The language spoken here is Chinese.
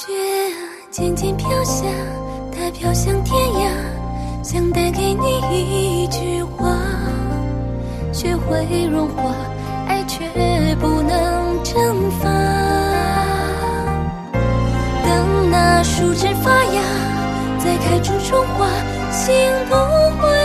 雪渐渐飘下，它飘向天涯，想带给你一句话。雪会融化，爱却不能蒸发。等那树枝发芽，再开出春花，心不会